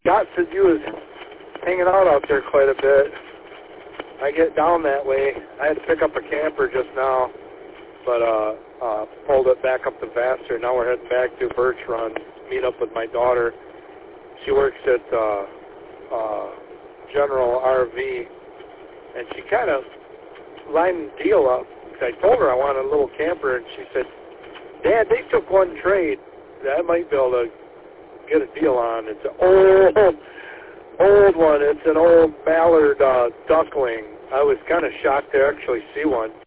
Scott said you was hanging out there quite a bit. I get down that way. I had to pick up a camper just now, but pulled it back up to Vassar. Now we're heading back to Birch Run, meet up with my daughter. She works at General RV, and she kind of lined the deal up. I told her I wanted a little camper, and she said, Dad, they took one trade that I might be able to get a deal on. It's an old one. It's an old mallard duckling. I was kind of shocked to actually see one.